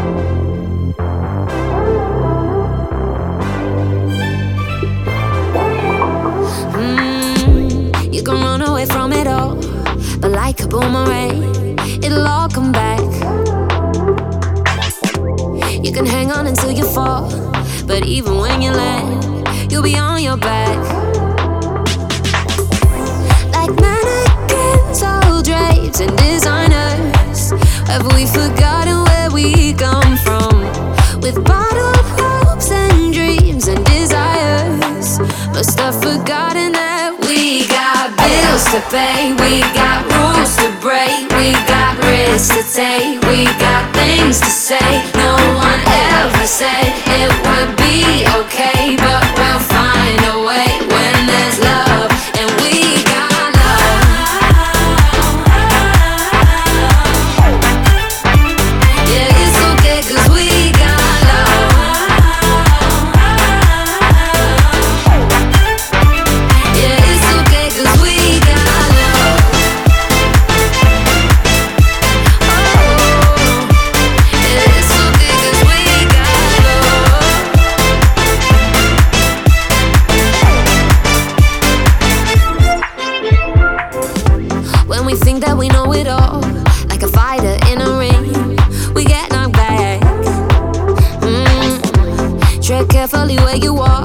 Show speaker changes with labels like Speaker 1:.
Speaker 1: You can run away from it all, but like a boomerang, it'll all come back. You can hang on until you fall, but even when you land, you'll be on your back. Like mannequins, all drapes and designers, have we forgotten where we come from? With bottled hopes and dreams and desires, must have forgotten that we got bills to pay, we got rules to break, we got risks to take, we got things to say. No one ever said it would be okay, but we'll find a way when there's love, and we got love. Yeah, it's okay 'cause we got love. Yeah, it's okay 'cause we got love. Oh, yeah, it's okay 'cause we got love. When we think that we know it all, like a fighter in a ring, we get knocked back. Tread carefully where you walk.